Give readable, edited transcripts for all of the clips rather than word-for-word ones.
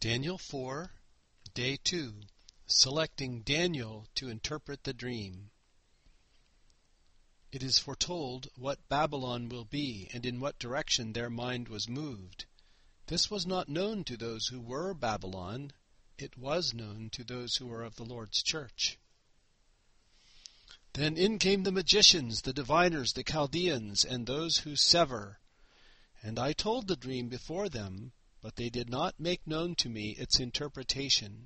Daniel 4, Day 2, Selecting Daniel to Interpret the Dream. It is foretold what Babylon will be, and in what direction their mind was moved. This was not known to those who were Babylon. It was known to those who were of the Lord's church. Then in came the magicians, the diviners, the Chaldeans, and those who sever. And I told the dream before them, but they did not make known to me its interpretation.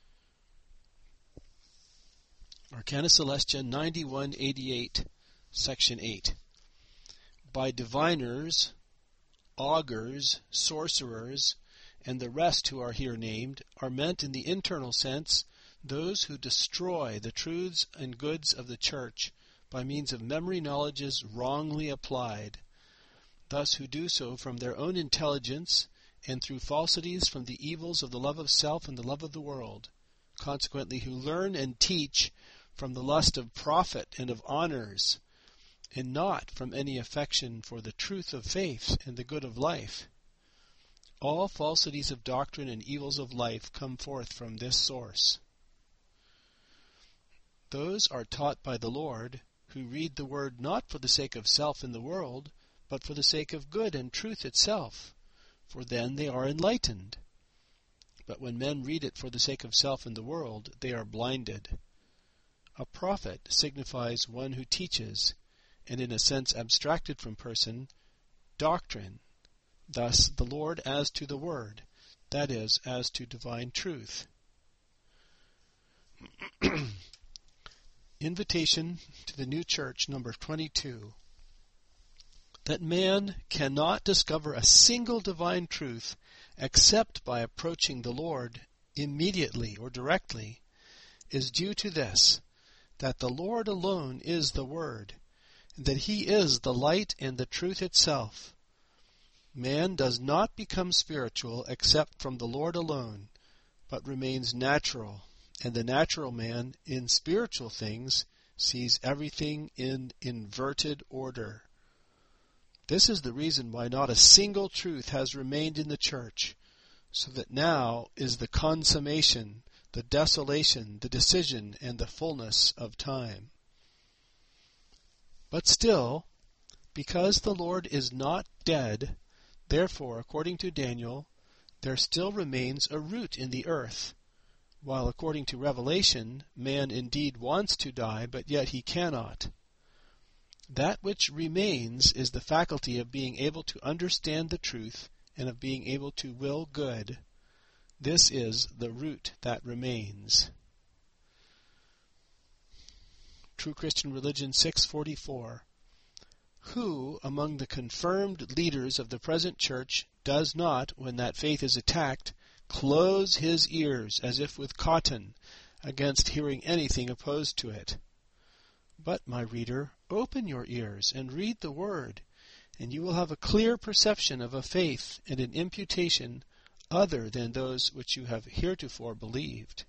Arcana Celestia 9188, Section 8. By diviners, augurs, sorcerers, and the rest who are here named, are meant in the internal sense those who destroy the truths and goods of the church by means of memory knowledges wrongly applied, thus who do so from their own intelligence and through falsities from the evils of the love of self and the love of the world, consequently who learn and teach from the lust of profit and of honors, and not from any affection for the truth of faith and the good of life. All falsities of doctrine and evils of life come forth from this source. Those are taught by the Lord, who read the word not for the sake of self and the world, but for the sake of good and truth itself, for then they are enlightened. But when men read it for the sake of self and the world, they are blinded. A prophet signifies one who teaches, and in a sense abstracted from person, doctrine. Thus the Lord as to the word, that is, as to divine truth. Invitation to the New Church, number 22. That man cannot discover a single divine truth except by approaching the Lord immediately or directly is due to this, that the Lord alone is the Word, and that He is the light and the truth itself. Man does not become spiritual except from the Lord alone, but remains natural, and the natural man in spiritual things sees everything in inverted order. This is the reason why not a single truth has remained in the church, so that now is the consummation, the desolation, the decision, and the fullness of time. But still, because the Lord is not dead, therefore, according to Daniel, there still remains a root in the earth, while according to Revelation, man indeed wants to die, but yet he cannot. That which remains is the faculty of being able to understand the truth and of being able to will good. This is the root that remains. True Christian Religion 644. Who among the confirmed leaders of the present church does not, when that faith is attacked, close his ears as if with cotton against hearing anything opposed to it? But, my reader, open your ears and read the Word, and you will have a clear perception of a faith and an imputation other than those which you have heretofore believed.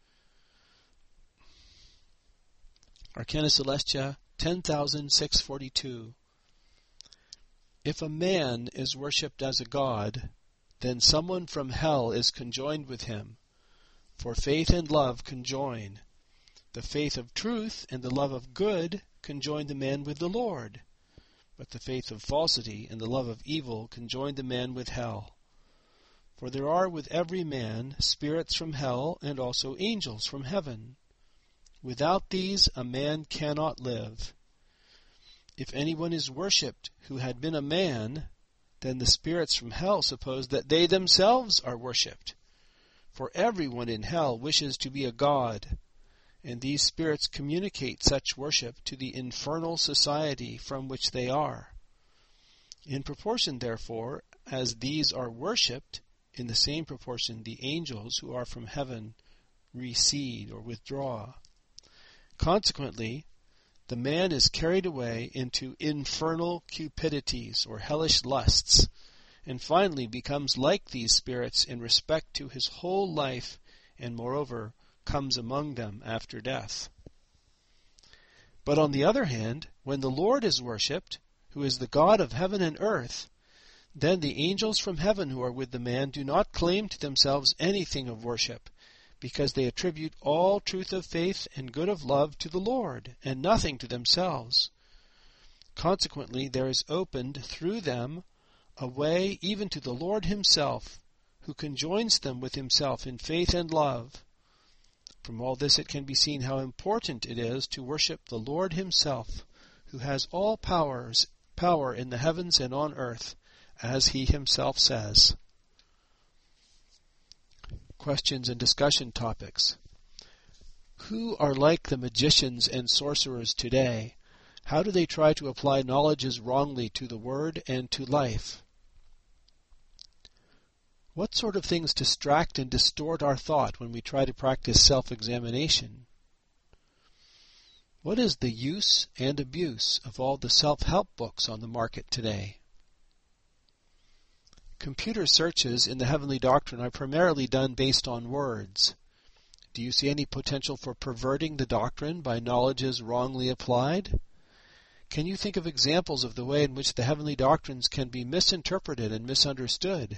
Arcana Celestia 10,642. If a man is worshipped as a god, then someone from hell is conjoined with him, for faith and love conjoin. The faith of truth and the love of good conjoin the man with the Lord, but the faith of falsity and the love of evil conjoin the man with hell. For there are with every man spirits from hell and also angels from heaven. Without these a man cannot live. If anyone is worshipped who had been a man, then the spirits from hell suppose that they themselves are worshipped. For everyone in hell wishes to be a god, and these spirits communicate such worship to the infernal society from which they are. In proportion, therefore, as these are worshipped, in the same proportion the angels who are from heaven recede or withdraw. Consequently, the man is carried away into infernal cupidities or hellish lusts, and finally becomes like these spirits in respect to his whole life, and moreover comes among them after death. But on the other hand, when the Lord is worshipped, who is the God of heaven and earth, Then the angels from heaven who are with the man do not claim to themselves anything of worship, because they attribute all truth of faith and good of love to the Lord, and nothing to themselves. Consequently, there is opened through them a way even to the Lord himself, who conjoins them with himself in faith and love. From all this it can be seen how important it is to worship the Lord himself, who has all power in the heavens and on earth, as he himself says. Questions and discussion topics. Who are like the magicians and sorcerers today? How do they try to apply knowledges wrongly to the word and to life? What sort of things distract and distort our thought when we try to practice self-examination? What is the use and abuse of all the self-help books on the market today? Computer searches in the Heavenly Doctrine are primarily done based on words. Do you see any potential for perverting the doctrine by knowledges wrongly applied? Can you think of examples of the way in which the Heavenly Doctrines can be misinterpreted and misunderstood?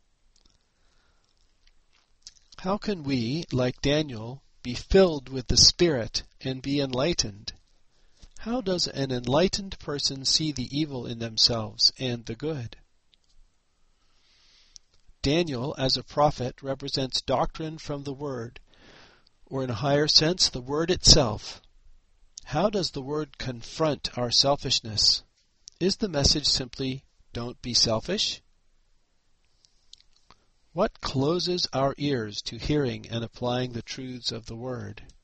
How can we, like Daniel, be filled with the Spirit and be enlightened? How does an enlightened person see the evil in themselves and the good? Daniel, as a prophet, represents doctrine from the Word, or in a higher sense, the Word itself. How does the Word confront our selfishness? Is the message simply, don't be selfish? What closes our ears to hearing and applying the truths of the Word?